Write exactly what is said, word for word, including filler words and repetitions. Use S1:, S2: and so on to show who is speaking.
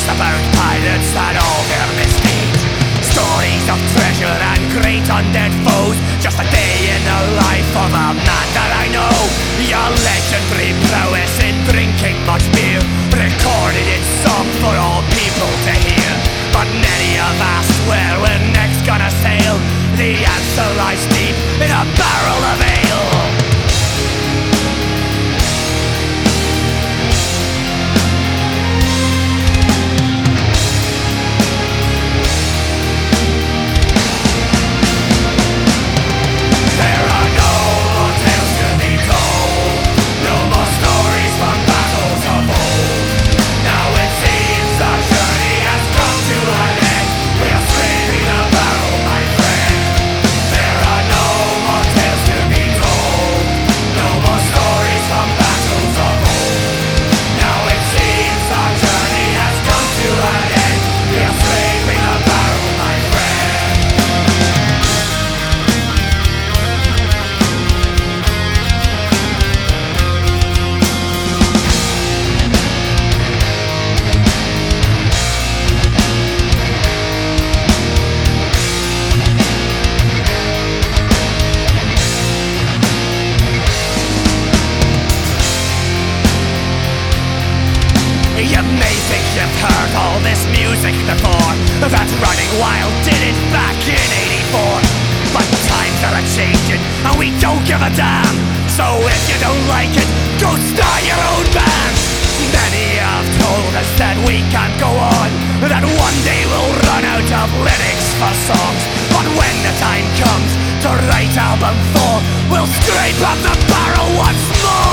S1: about pirates and all their misdeeds, stories of treasure and great undead foes. Just a day in the life of a man that I know. Your legendary prowess in drinking much beer, recorded in song for all people to hear. But many have asked where we're next gonna sail. The answer lies deep in a barrel of ale. You may think you've heard all this music before, that Running Wild did it back in eighty-four. But times are a-changing and we don't give a damn. So if you don't like it, go start your own band. Many have told us that we can't go on, that one day we'll run out of lyrics for songs. But when the time comes to write album four, we'll scrape up the barrel once more.